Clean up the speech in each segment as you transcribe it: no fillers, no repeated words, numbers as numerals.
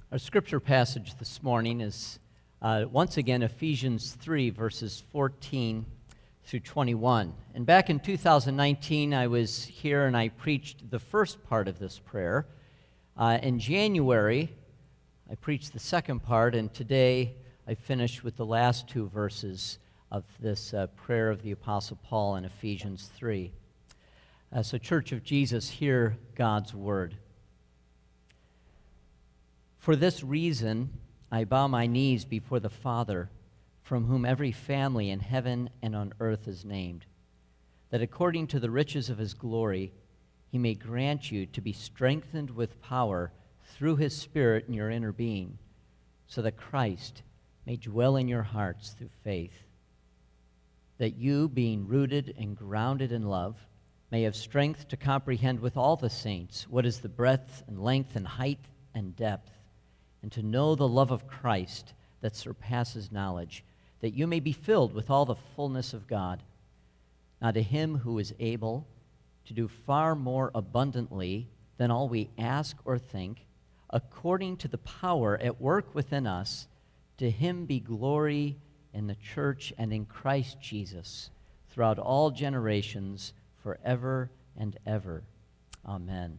Our scripture passage this morning is once again Ephesians 3, verses 14 through 21. And back in 2019, I was here and I preached the first part of this prayer. In January, I preached the second part, and today I finished with the last two verses of this prayer of the Apostle Paul in Ephesians 3. So, Church of Jesus, hear God's word. For this reason, I bow my knees before the Father, from whom every family in heaven and on earth is named, that according to the riches of his glory, he may grant you to be strengthened with power through his Spirit in your inner being, so that Christ may dwell in your hearts through faith, that you, being rooted and grounded in love, may have strength to comprehend with all the saints what is the breadth and length and height and depth, and to know the love of Christ that surpasses knowledge, that you may be filled with all the fullness of God. Now to him who is able to do far more abundantly than all we ask or think, according to the power at work within us, to him be glory in the church and in Christ Jesus, throughout all generations, forever and ever. Amen.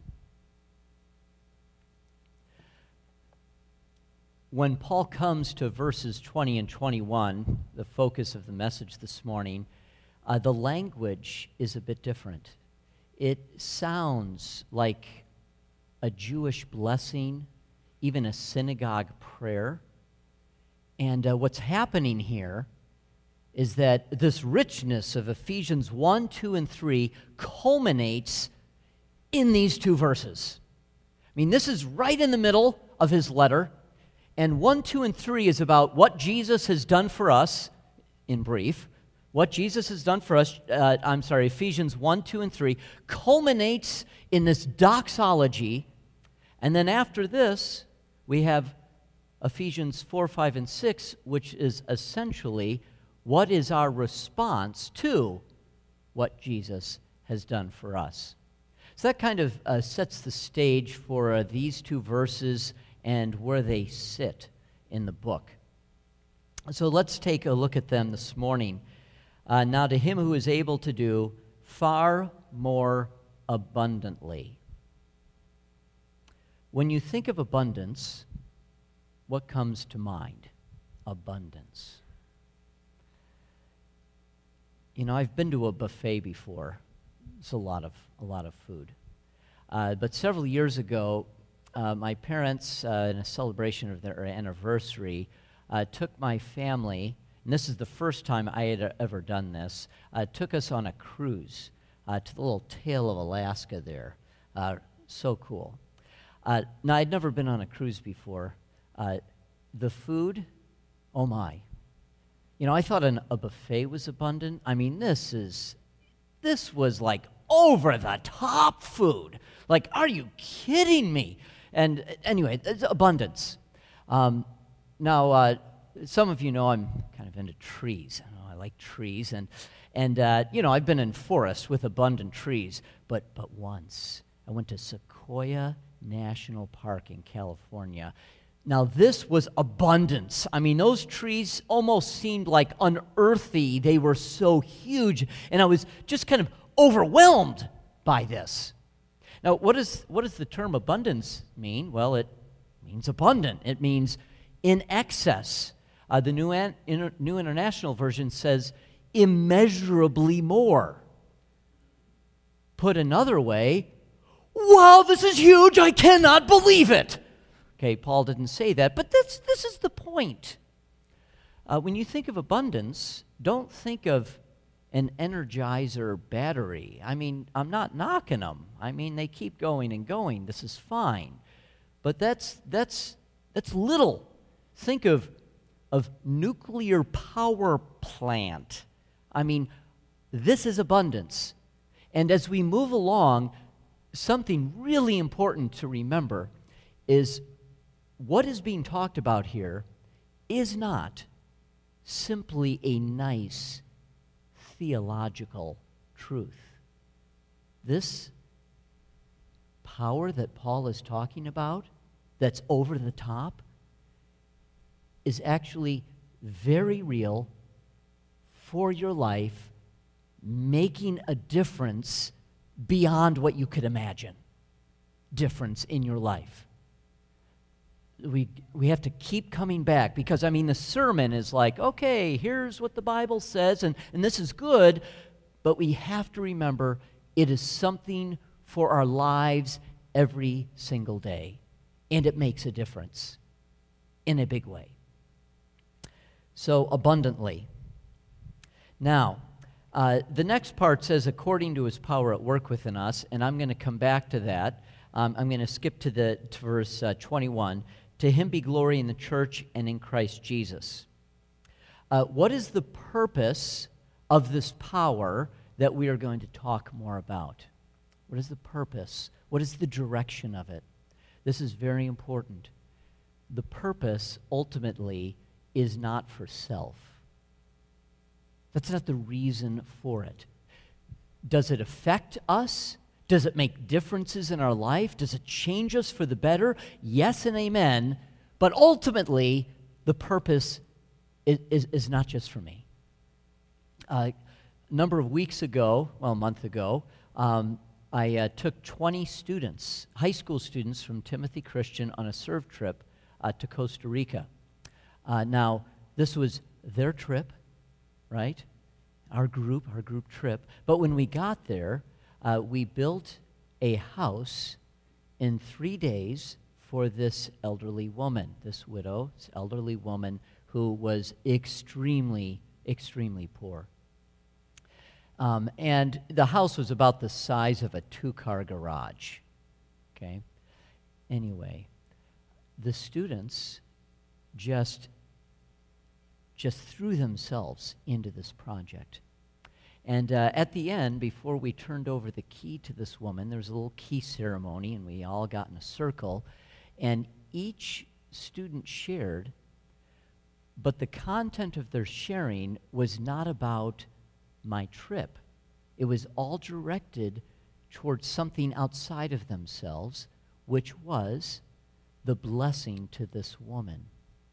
When Paul comes to verses 20 and 21, the focus of the message this morning, the language is a bit different. It sounds like a Jewish blessing, even a synagogue prayer. And what's happening here is that this richness of Ephesians 1, 2, and 3 culminates in these two verses. I mean, this is right in the middle of his letter. And 1, 2, and 3 is about what Jesus has done for us, in brief. What Jesus has done for us, Ephesians 1, 2, and 3 culminates in this doxology. And then after this, we have Ephesians 4, 5, and 6, which is essentially what is our response to what Jesus has done for us. So that kind of sets the stage for these two verses and where they sit in the book. So let's take a look at them this morning. Now to him who is able to do far more abundantly. When you think of abundance, what comes to mind? Abundance. You know, I've been to a buffet before. It's a lot of food. But several years ago, my parents, in a celebration of their anniversary, took my family, and this is the first time I had ever done this, took us on a cruise to the little tail of Alaska there. So cool. Now, I'd never been on a cruise before. The food, oh my. You know, I thought a buffet was abundant. I mean, this was like over-the-top food. Like, are you kidding me? And anyway, it's abundance. Now, some of you know I'm kind of into trees. I like trees, and I've been in forests with abundant trees. But once I went to Sequoia National Park in California. Now, this was abundance. I mean, those trees almost seemed like unearthly. They were so huge, and I was just kind of overwhelmed by this. Now, what does the term abundance mean? Well, it means abundant. It means in excess. The New International Version says immeasurably more. Put another way, wow, this is huge, I cannot believe it. Okay, Paul didn't say that, but this is the point. When you think of abundance, don't think of an Energizer battery. I mean, I'm not knocking them. I mean, they keep going and going. This is fine. But that's little. Think of nuclear power plant. I mean, this is abundance. And as we move along, something really important to remember is what is being talked about here is not simply a nice theological truth. This power that Paul is talking about, that's over the top is actually very real for your life, making a difference beyond what you could imagine. Difference in your life. We have to keep coming back because, the sermon is like, okay, here's what the Bible says, and this is good, but we have to remember it is something for our lives every single day, and it makes a difference in a big way. So, abundantly. Now, the next part says, according to his power at work within us, and I'm going to come back to that. I'm going to skip to verse 21. To him be glory in the church and in Christ Jesus. What is the purpose of this power that we are going to talk more about? What is the purpose? What is the direction of it? This is very important. The purpose, ultimately, is not for self. That's not the reason for it. Does it affect us? Does it make differences in our life? Does it change us for the better? Yes and amen. But ultimately, the purpose is not just for me. A number of weeks ago, a month ago, I took 20 students, high school students from Timothy Christian on a serve trip to Costa Rica. Now, this was their trip, right? Our group trip. But when we got there, we built a house in 3 days for this elderly woman, this widow, this elderly woman who was extremely, extremely poor. And the house was about the size of a 2-car garage, okay? Anyway, the students just threw themselves into this project. And at the end, before we turned over the key to this woman, there was a little key ceremony, and we all got in a circle, and each student shared, but the content of their sharing was not about my trip. It was all directed towards something outside of themselves, which was the blessing to this woman.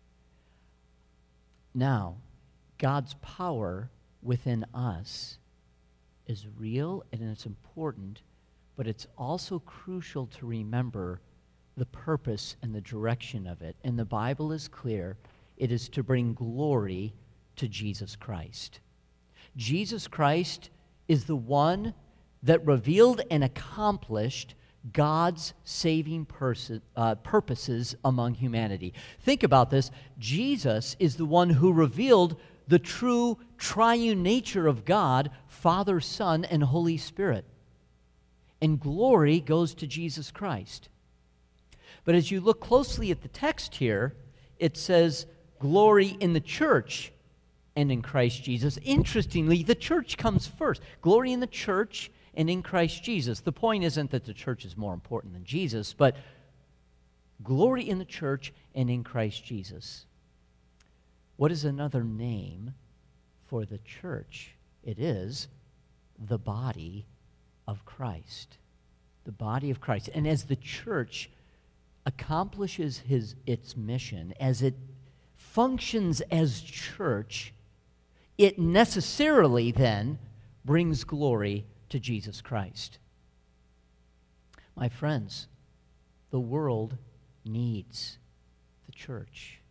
Now, God's power within us is real and it's important, but it's also crucial to remember the purpose and the direction of it. And the Bible is clear. It is to bring glory to Jesus Christ. Jesus Christ is the one that revealed and accomplished God's saving purposes among humanity. Think about this. Jesus is the one who revealed the true triune nature of God, Father, Son, and Holy Spirit. And glory goes to Jesus Christ. But as you look closely at the text here, it says glory in the church and in Christ Jesus. Interestingly, the church comes first. Glory in the church and in Christ Jesus. The point isn't that the church is more important than Jesus, but glory in the church and in Christ Jesus. What is another name for the church? It is the body of Christ. The body of Christ. And as the church accomplishes its mission, as it functions as church, it necessarily then brings glory to Jesus Christ. My friends, the world needs the church.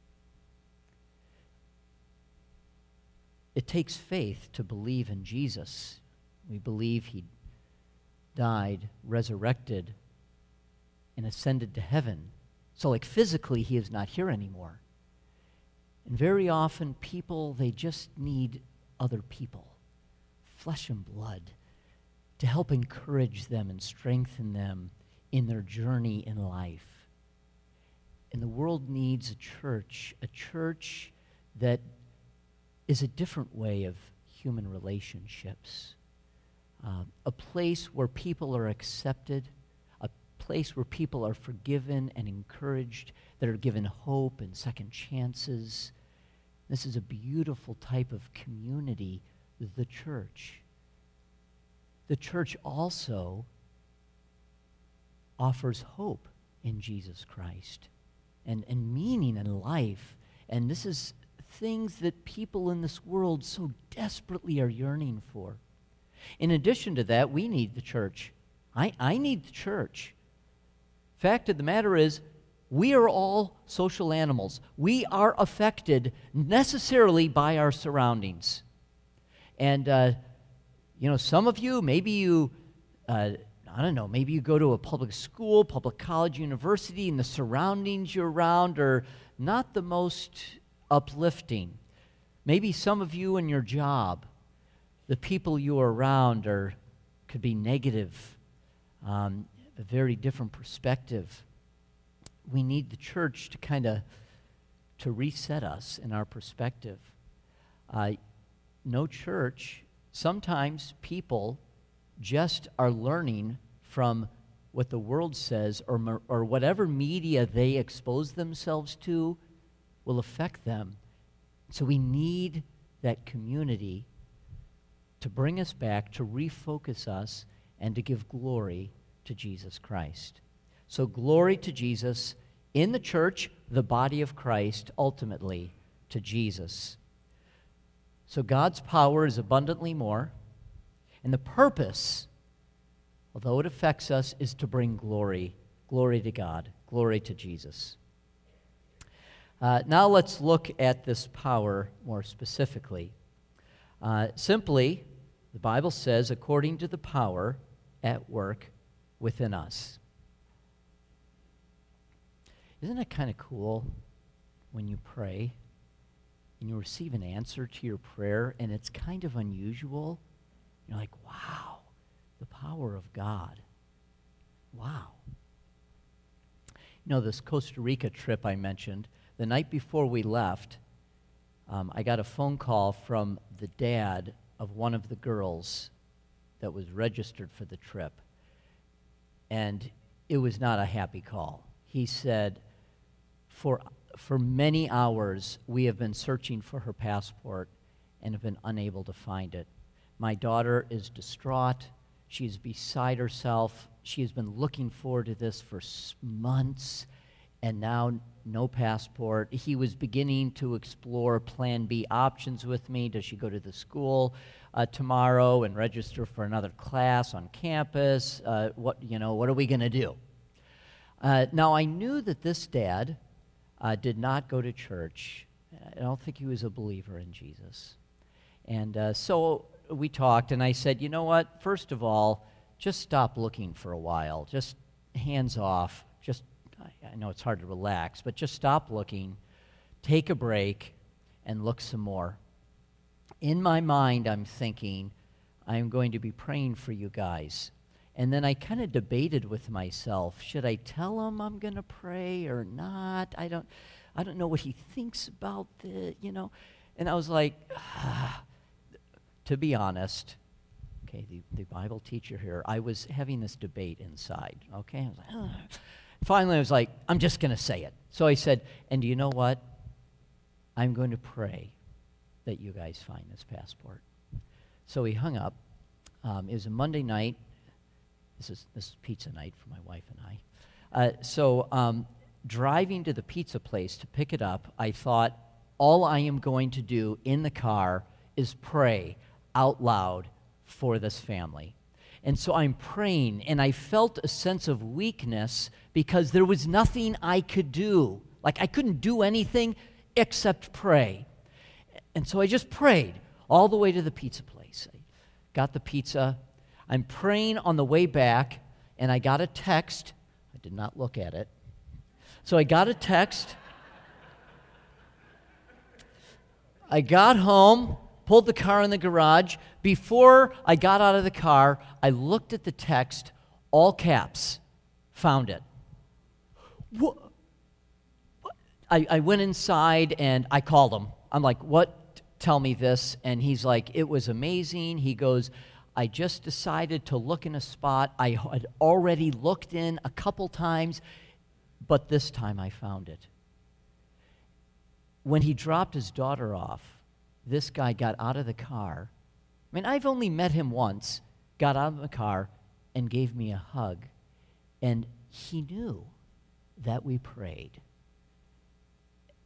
It takes faith to believe in Jesus. We believe he died, resurrected, and ascended to heaven. So like physically, he is not here anymore. And very often people, they just need other people, flesh and blood, to help encourage them and strengthen them in their journey in life. And the world needs a church that is a different way of human relationships, a place where people are accepted, a place where people are forgiven and encouraged, that are given hope and second chances. This is a beautiful type of community, the church. The church also offers hope in Jesus Christ. and meaning in life. And this is things that people in this world so desperately are yearning for. In addition to that, we need the church. I need the church. Fact of the matter is, we are all social animals. We are affected necessarily by our surroundings. And, some of you, maybe you, maybe you go to a public school, public college, university, and the surroundings you're around are not the most uplifting. Maybe some of you in your job, the people you are around could be negative, a very different perspective. We need the church to reset us in our perspective. No church, sometimes people just are learning from what the world says or whatever media they expose themselves to will affect them. So we need that community to bring us back, to refocus us, and to give glory to Jesus Christ. So glory to Jesus in the church, the body of Christ, ultimately to Jesus. So God's power is abundantly more, and the purpose, although it affects us, is to bring glory to God, glory to Jesus. Now let's look at this power more specifically. Simply, the Bible says, according to the power at work within us. Isn't it kind of cool when you pray and you receive an answer to your prayer and it's kind of unusual? You're like, wow, the power of God. Wow. This Costa Rica trip I mentioned, the night before we left, I got a phone call from the dad of one of the girls that was registered for the trip. And it was not a happy call. He said, for many hours, we have been searching for her passport and have been unable to find it. My daughter is distraught. She is beside herself. She has been looking forward to this for months, and now no passport. He was beginning to explore Plan B options with me. Does she go to the school tomorrow and register for another class on campus? What are we going to do? Now, I knew that this dad did not go to church. I don't think he was a believer in Jesus. And so we talked, and I said, you know what? First of all, just stop looking for a while. Just hands off. I know it's hard to relax, but just stop looking, take a break, and look some more. In my mind, I'm thinking, I'm going to be praying for you guys. And then I kind of debated with myself, should I tell him I'm going to pray or not? I don't know what he thinks about the, And I was like, to be honest, okay, the Bible teacher here, I was having this debate inside, okay? I was like, Finally, I was like, I'm just going to say it. So I said, and do you know what? I'm going to pray that you guys find this passport. So he hung up. It was a Monday night. This is pizza night for my wife and I. So driving to the pizza place to pick it up, I thought, all I am going to do in the car is pray out loud for this family. And so I'm praying, and I felt a sense of weakness because there was nothing I could do. Like, I couldn't do anything except pray. And so I just prayed all the way to the pizza place. I got the pizza. I'm praying on the way back, and I got a text. I did not look at it. So I got a text. I got home, pulled the car in the garage. Before I got out of the car, I looked at the text, all caps, found it. What? I went inside and I called him. I'm like, what? Tell me this. And he's like, it was amazing. He goes, I just decided to look in a spot I had already looked in a couple times, but this time I found it. When he dropped his daughter off, this guy got out of the car. I mean, I've only met him once, got out of the car, and gave me a hug. And he knew that we prayed.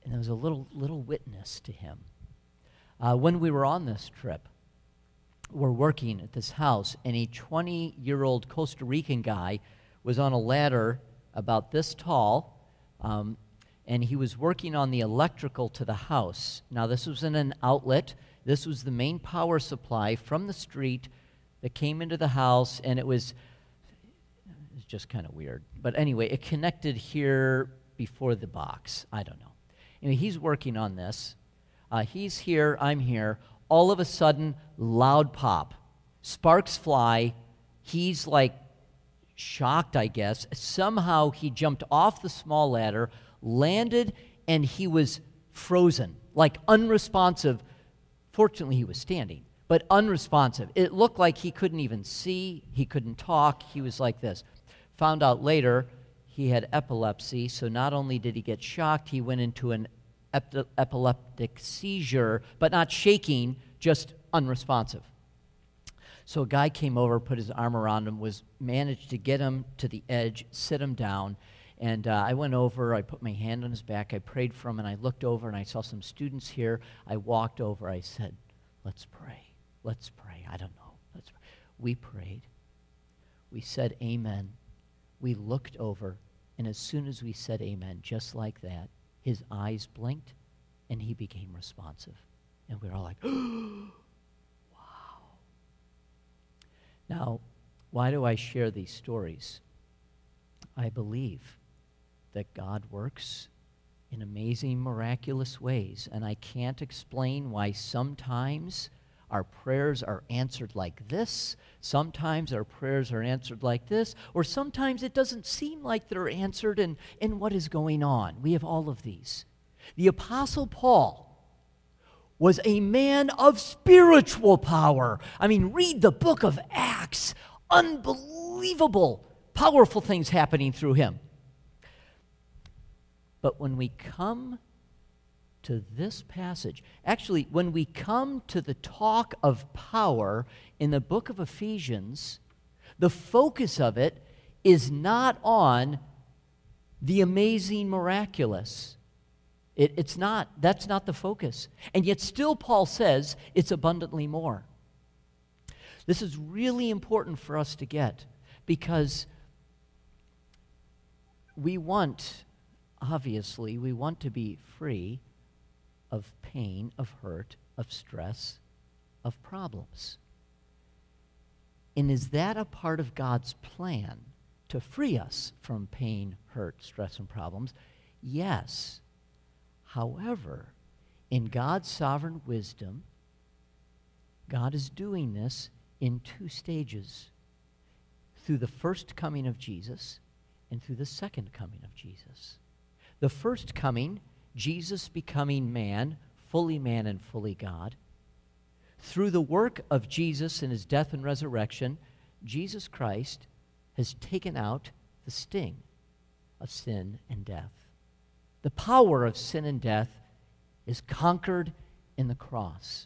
And there was a little witness to him. When we were on this trip, we're working at this house, and a 20-year-old Costa Rican guy was on a ladder about this tall, and he was working on the electrical to the house. Now, this was in an outlet. This was the main power supply from the street that came into the house, and it was just kind of weird. But anyway, it connected here before the box. I don't know. Anyway, he's working on this. He's here, I'm here. All of a sudden, loud pop. Sparks fly. He's like shocked, I guess. Somehow he jumped off the small ladder, landed, and he was frozen, like unresponsive. Fortunately, he was standing, but unresponsive. It looked like he couldn't even see. He couldn't talk. He was like this. Found out later he had epilepsy, so not only did he get shocked, he went into an epileptic seizure, but not shaking, just unresponsive. So a guy came over, put his arm around him, managed to get him to the edge, sit him down, and I went over, I put my hand on his back, I prayed for him, and I looked over, and I saw some students here. I walked over, I said, let's pray, I don't know, let's pray. We prayed. We said amen. We looked over, and as soon as we said amen, just like that, his eyes blinked, and he became responsive. And we were all like, wow. Now, why do I share these stories? I believe that God works in amazing, miraculous ways, and I can't explain why sometimes our prayers are answered like this, sometimes our prayers are answered like this, or sometimes it doesn't seem like they're answered, and what is going on? We have all of these. The Apostle Paul was a man of spiritual power. I mean, read the book of Acts. Unbelievable, powerful things happening through him. But when we come to this passage, actually, when we come to the talk of power in the book of Ephesians, the focus of it is not on the amazing miraculous. It's not. That's not the focus. And yet still Paul says it's abundantly more. This is really important for us to get because we want, obviously, we want to be free of pain, of hurt, of stress, of problems. And is that a part of God's plan to free us from pain, hurt, stress, and problems? Yes. However, in God's sovereign wisdom, God is doing this in two stages. Through the first coming of Jesus and through the second coming of Jesus. The first coming, Jesus becoming man and fully God. Through the work of Jesus in his death and resurrection, Jesus Christ has taken out the sting of sin and death. The power of sin and death is conquered in the cross.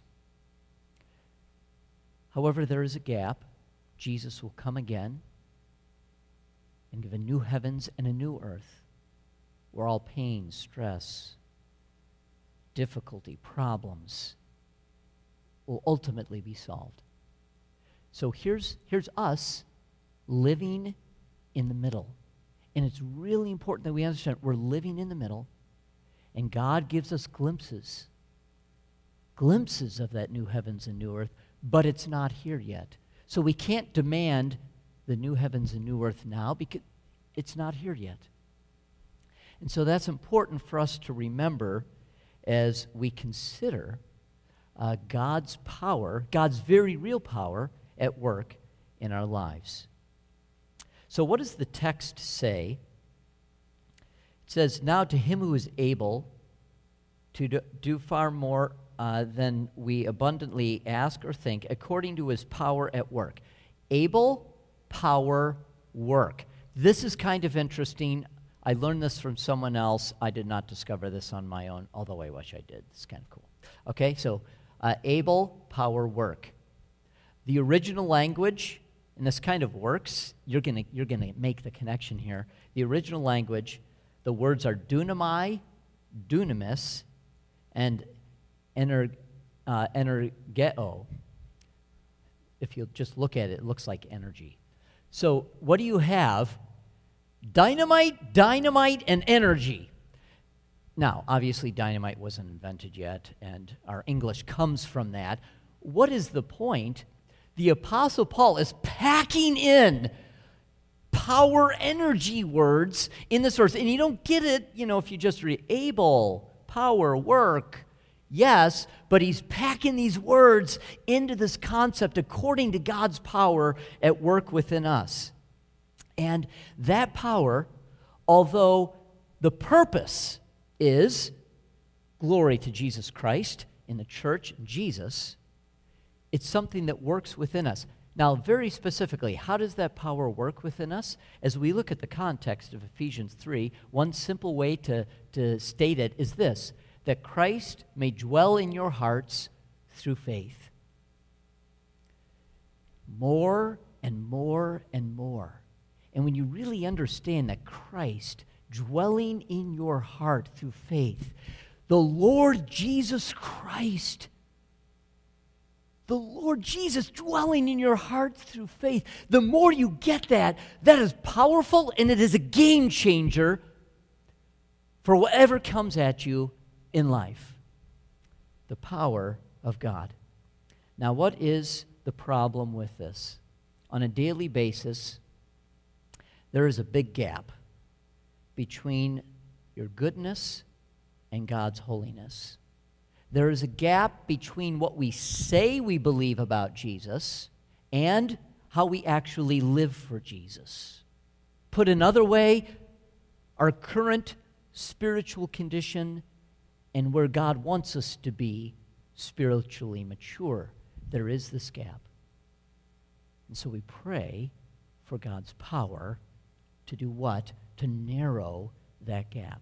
However, there is a gap. Jesus will come again and give a new heavens and a new earth where all pain, stress, difficulty, problems will ultimately be solved. So here's us living in the middle. And it's really important that we understand we're living in the middle, and God gives us glimpses of that new heavens and new earth, but it's not here yet. So we can't demand the new heavens and new earth now because it's not here yet. And so that's important for us to remember as we consider God's power, God's very real power at work in our lives. So what does the text say? It says, now to him who is able to do far more than we abundantly ask or think, according to his power at work. Able, power, work. This is kind of interesting. I learned this from someone else. I did not discover this on my own, although I wish I did. It's kind of cool. Okay, so able, power, work. The original language, and this kind of works, you're gonna make the connection here. The original language, the words are dunamai, dunamis, and energeo. If you just look at it, it looks like energy. So what do you have? Dynamite, and energy. Now, obviously, dynamite wasn't invented yet, and our English comes from that. What is the point? The Apostle Paul is packing in power, energy words in this verse. And you don't get it, if you just read able, power, work. Yes, but he's packing these words into this concept according to God's power at work within us. And that power, although the purpose is glory to Jesus Christ in the church, Jesus, it's something that works within us. Now, very specifically, how does that power work within us? As we look at the context of Ephesians 3, one simple way to state it is this, that Christ may dwell in your hearts through faith. More and more and more. And when you really understand that Christ dwelling in your heart through faith, the Lord Jesus Christ, the Lord Jesus dwelling in your heart through faith, the more you get that is powerful, and it is a game changer for whatever comes at you in life. The power of God. Now, what is the problem with this? On a daily basis, there is a big gap between your goodness and God's holiness. There is a gap between what we say we believe about Jesus and how we actually live for Jesus. Put another way, our current spiritual condition and where God wants us to be spiritually mature. There is this gap. And so we pray for God's power to do what? To narrow that gap.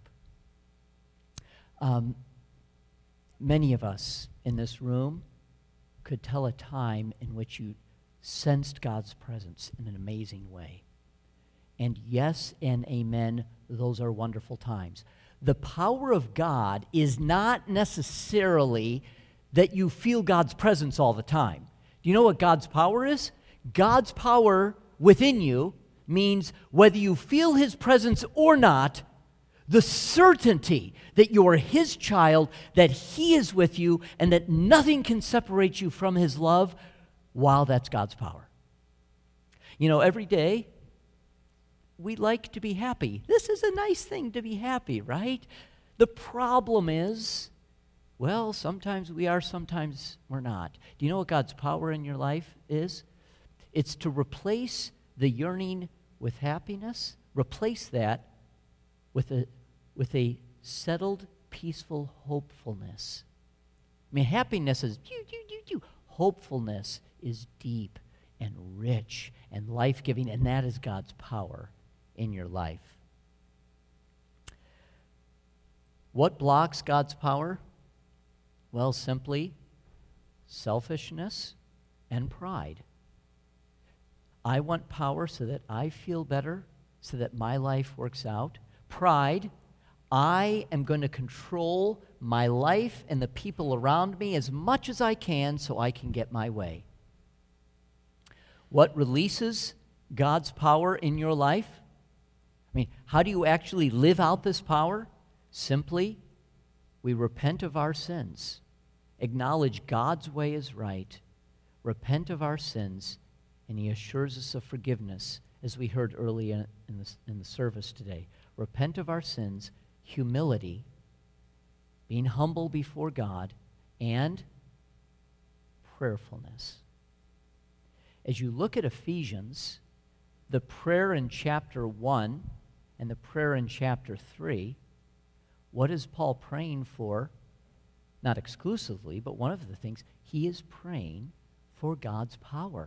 Many of us in this room could tell a time in which you sensed God's presence in an amazing way. And yes and amen, those are wonderful times. The power of God is not necessarily that you feel God's presence all the time. Do you know what God's power is? God's power within you means whether you feel His presence or not, the certainty that you are His child, that He is with you, and that nothing can separate you from His love, wow, that's God's power. Every day, we like to be happy. This is a nice thing to be happy, right? The problem is, well, sometimes we are, sometimes we're not. Do you know what God's power in your life is? It's to replace the yearning with happiness, replace that with a settled, peaceful hopefulness. Happiness is hopefulness is deep and rich and life-giving, and that is God's power in your life. What blocks God's power? Well, simply selfishness and pride. I want power so that I feel better, so that my life works out. Pride, I am going to control my life and the people around me as much as I can so I can get my way. What releases God's power in your life? How do you actually live out this power? Simply, we repent of our sins, acknowledge God's way is right, repent of our sins, and He assures us of forgiveness, as we heard early in the service today. Repent of our sins, humility, being humble before God, and prayerfulness. As you look at Ephesians, the prayer in chapter 1 and the prayer in chapter 3, what is Paul praying for? Not exclusively, but one of the things, he is praying for God's power.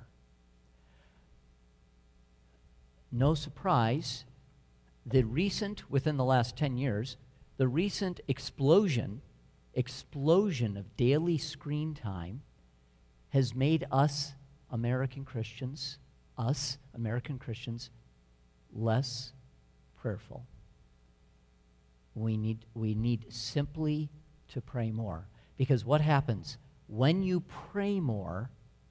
No surprise, within the last 10 years, the recent explosion of daily screen time has made us American Christians, less prayerful. We need simply to pray more. Because what happens? When you pray more,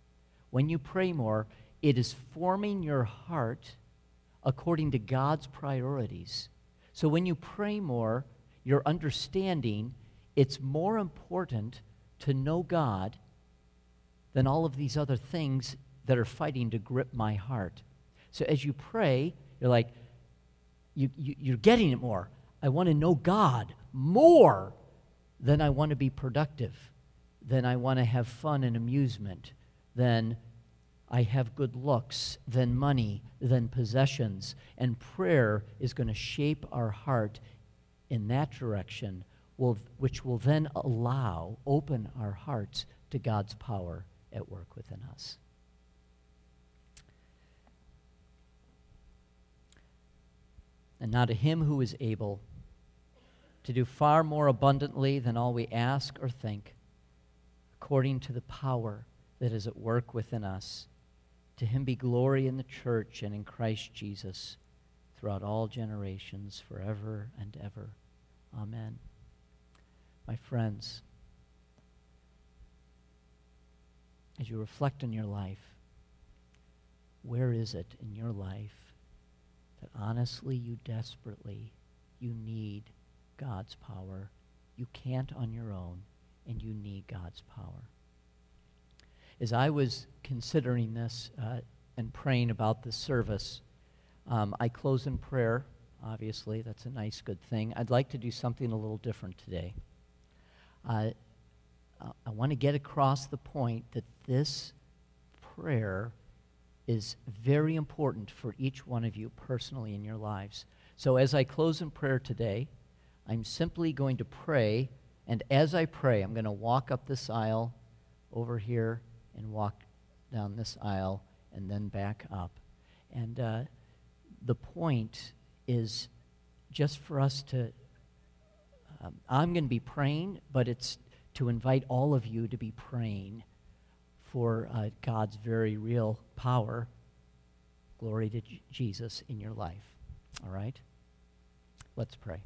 it is forming your heart according to God's priorities. So when you pray more, you're understanding it's more important to know God than all of these other things that are fighting to grip my heart. So as you pray, you're like, you're getting it more. I want to know God more than I want to be productive, than I want to have fun and amusement, than I have good looks, than money, than possessions. And prayer is going to shape our heart in that direction, which will then open our hearts to God's power at work within us. And now to him who is able to do far more abundantly than all we ask or think, according to the power that is at work within us, to him be glory in the church and in Christ Jesus throughout all generations, forever and ever. Amen. My friends, as you reflect on your life, where is it in your life that honestly you desperately, you need God's power? You can't on your own, and you need God's power. As I was considering this and praying about this service, I close in prayer. Obviously, that's a nice, good thing. I'd like to do something a little different today. I want to get across the point that this prayer is very important for each one of you personally in your lives. So as I close in prayer today, I'm simply going to pray, and as I pray, I'm going to walk up this aisle over here and walk down this aisle and then back up. And the point is just for us to, I'm going to be praying, but it's to invite all of you to be praying for God's very real power, glory to Jesus in your life. All right? Let's pray.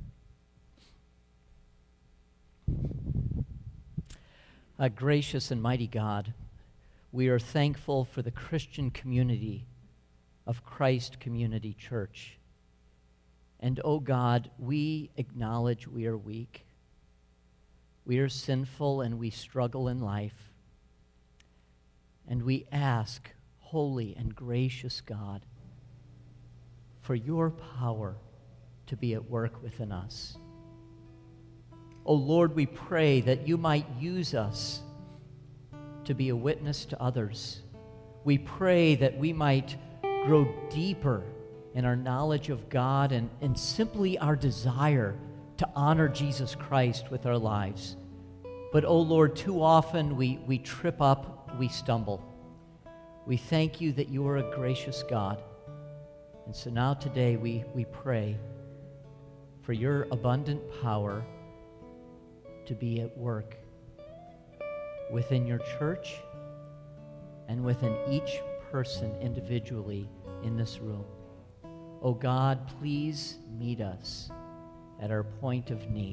Gracious and mighty God, we are thankful for the Christian community of Christ Community Church. And, oh God, we acknowledge we are weak. We are sinful and we struggle in life. And we ask, holy and gracious God, for your power to be at work within us. Oh Lord, we pray that you might use us to be a witness to others. We pray that we might grow deeper in our knowledge of God and simply our desire to honor Jesus Christ with our lives. But, oh Lord, too often we trip up, we stumble. We thank you that you are a gracious God. And so now today we pray for your abundant power to be at work within your church and within each person individually in this room. Oh God, please meet us at our point of need.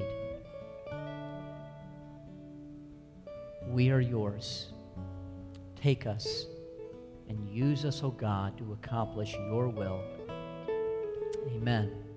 We are yours. Take us and use us, oh God, to accomplish your will. Amen.